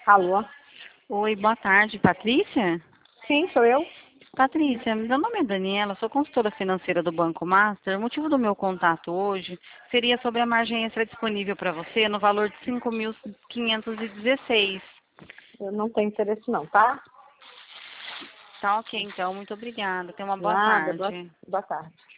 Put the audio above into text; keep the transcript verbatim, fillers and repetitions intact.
Alô? Oi, boa tarde, Patrícia? Sim, sou eu. Patrícia, meu nome é Daniela, sou consultora financeira do Banco Master. O motivo do meu contato hoje seria sobre a margem extra disponível para você no valor de cinco mil quinhentos e dezesseis. Eu não tenho interesse não, tá? Tá ok, então. Muito obrigada. Tenha uma boa Nada, boa, tarde. boa tarde.